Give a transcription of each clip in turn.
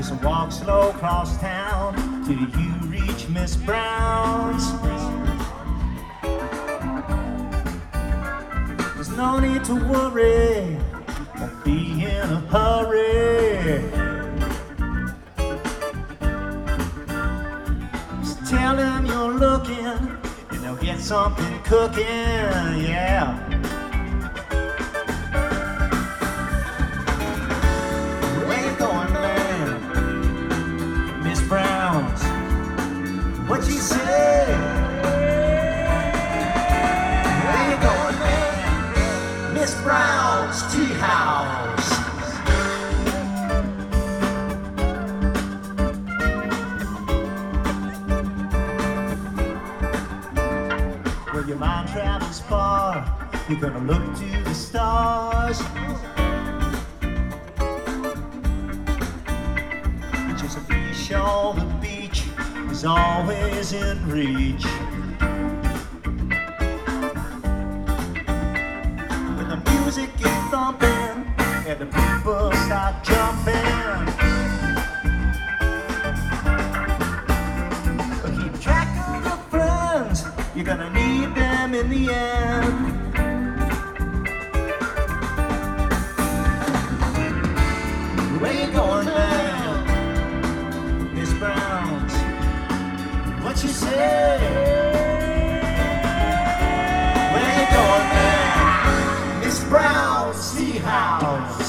Just walk slow across town till you reach Miss Brown's. There's no need to worry, won't be in a hurry. Just tell them you're looking and they'll get something cooking, yeah. Brown's, what you say? Where you going, man? Miss Brown's Tea House. Where your mind travels far, you're gonna look to the stars. Sure, the beach is always in reach. When the music is thumping and the people start jumping, but keep track of your friends, you're gonna need them in the end. Where you going, man? Brown's, what you say? Where you going, man? Miss Brown's Tea House.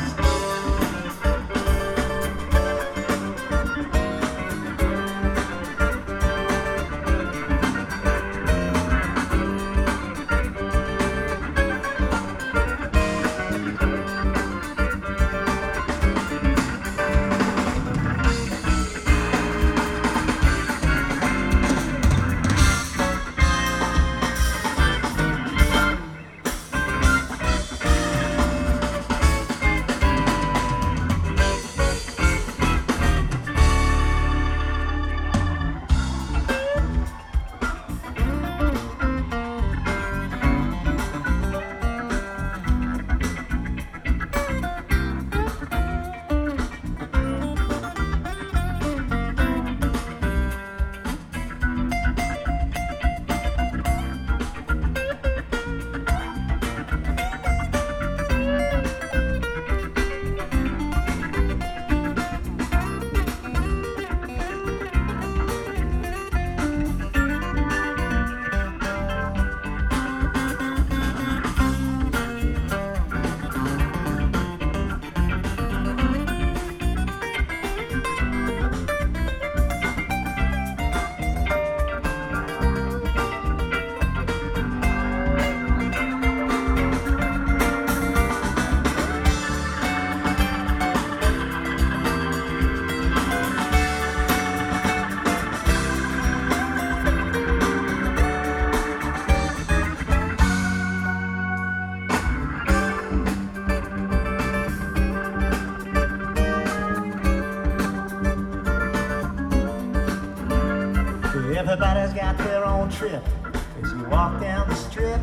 Everybody's got their own trip as you walk down the strip.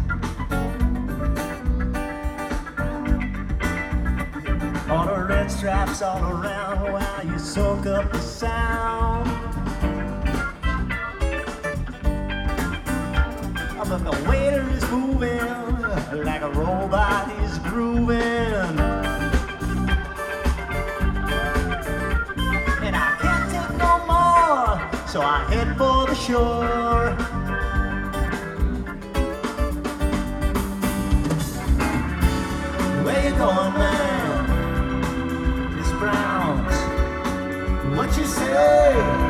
All the red stripes all around while you soak up the sound. Oh, but the waiter is moving like a robot, he's grooving. And I can't take no more, so I head for the shore. Where you going, man? Miss Brown's, what you say?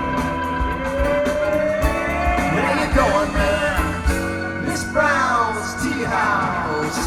Where you going, man? Miss Brown's Tea House.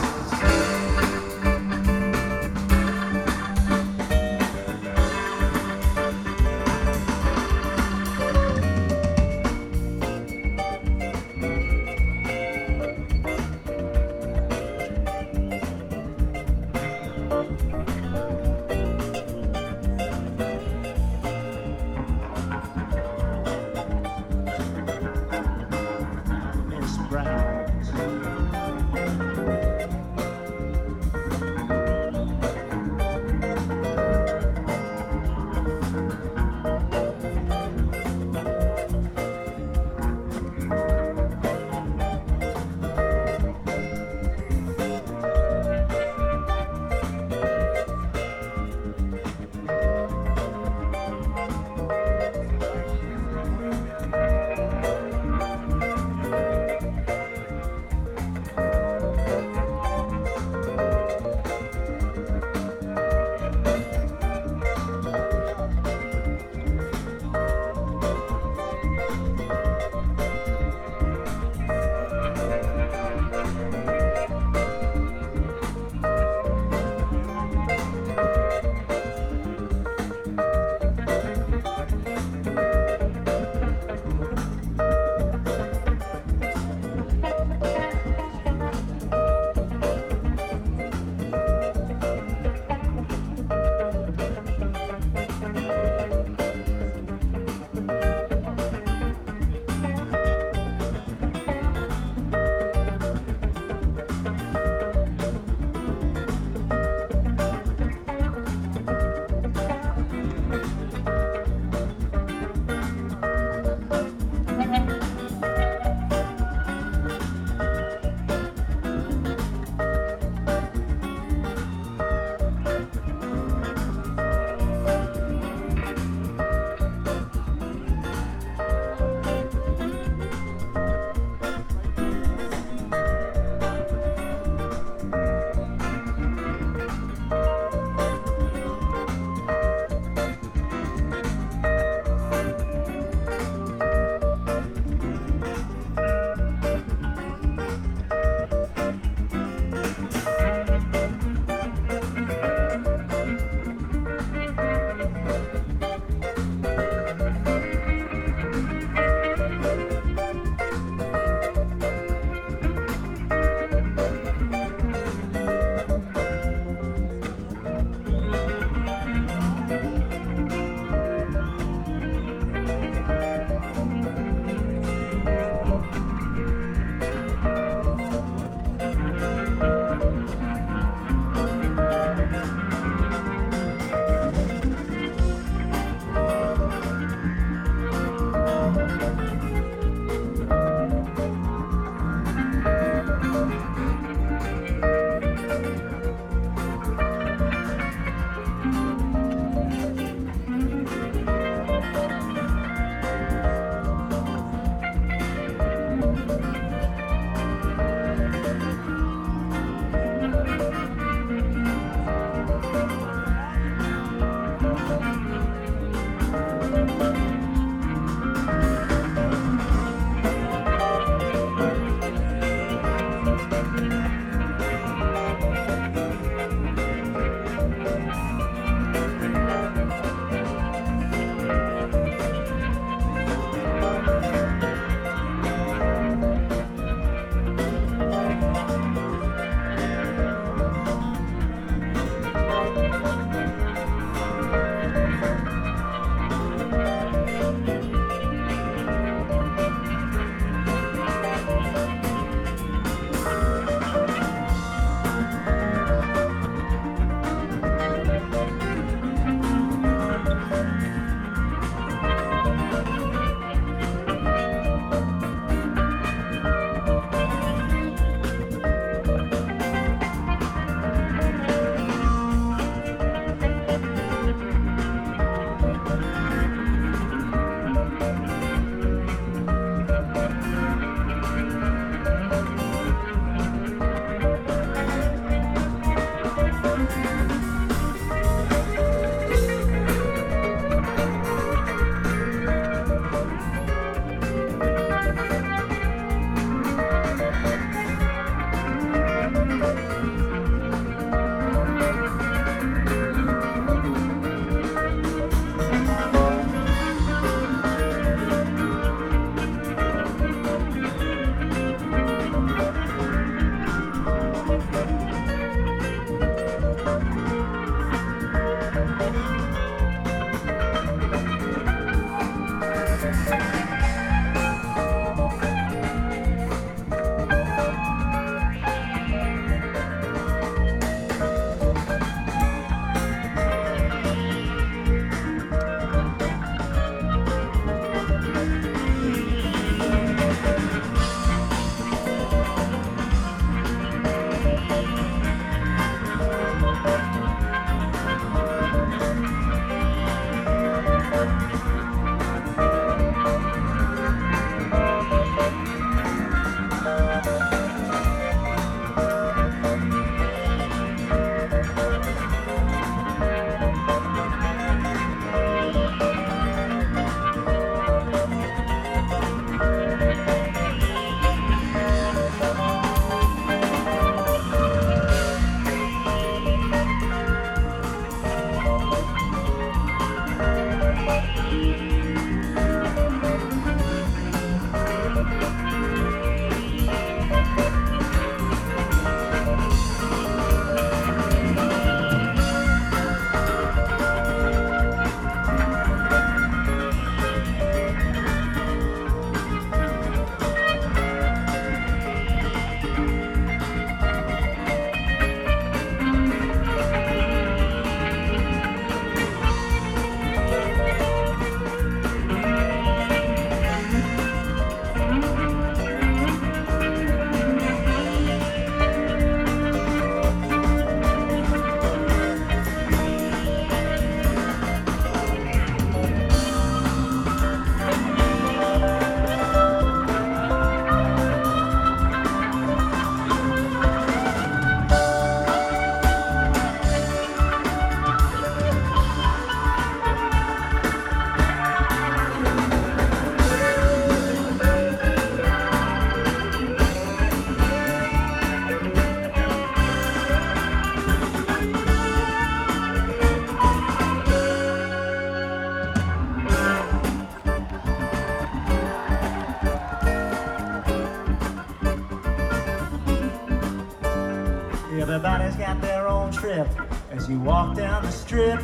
as you walk down the strip.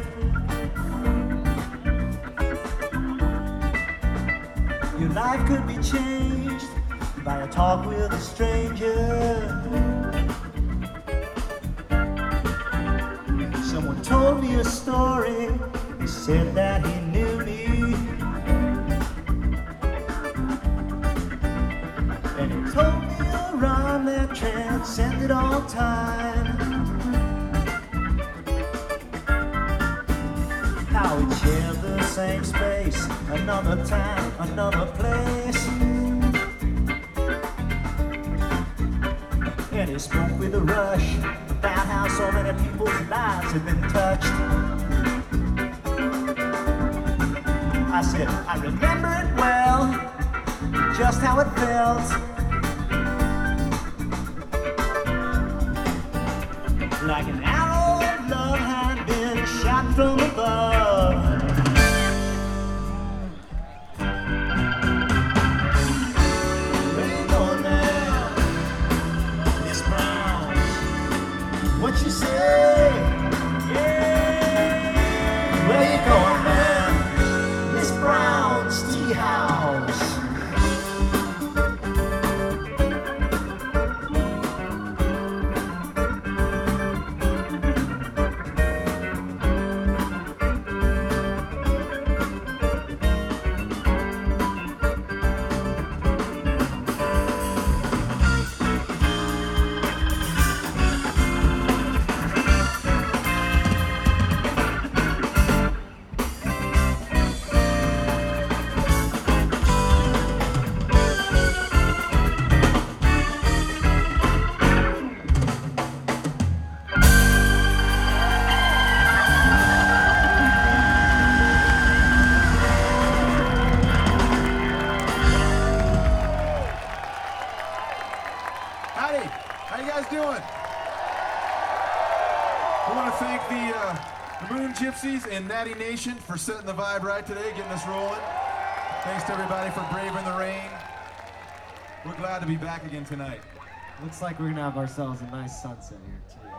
Your life could be changed by a talk with a stranger. Someone told me a story. He said that he knew me, and he told me a rhyme that transcended all time. How we shared the same space, another time, another place. And he spoke with a rush about how so many people's lives had been touched. I said, I remember it well, just how it felt. Like an arrow of love had been shot from above. Where you going now, Miss Brown? What you say? Yeah. Where you going now, Miss Brown's Tea House? Howdy, how you guys doing? We want to thank the Moon Gypsies and Natty Nation for setting the vibe right today, getting us rolling. Thanks to everybody for braving the rain. We're glad to be back again tonight. Looks like we're gonna have ourselves a nice sunset here too.